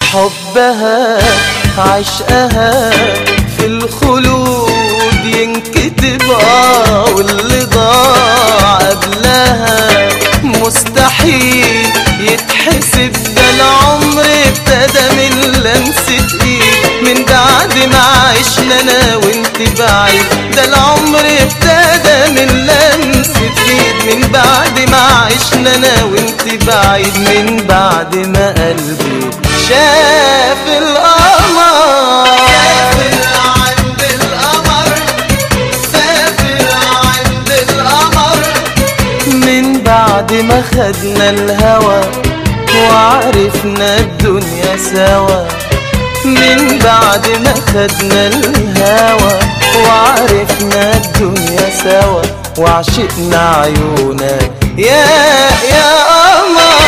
حبها عشقها في الخلود ينكتب، واللي ضاع قبلها مستحيل يتحسب. ده العمر ابتدى من لمسة ايد، من بعد ما عشنا انا وانت بعيد. ده العمر ابتدى من لمسة ايد، من بعد ما عشنا انا وانت بعيد. من بعد ما قلبي شاف القمر، سافر عند القمر، سافر عند القمر. من بعد ما خدنا الهوى وعرفنا الدنيا سوا، من بعد ما خدنا الهوى وعرفنا الدنيا سوا، وعشقنا عيونك يا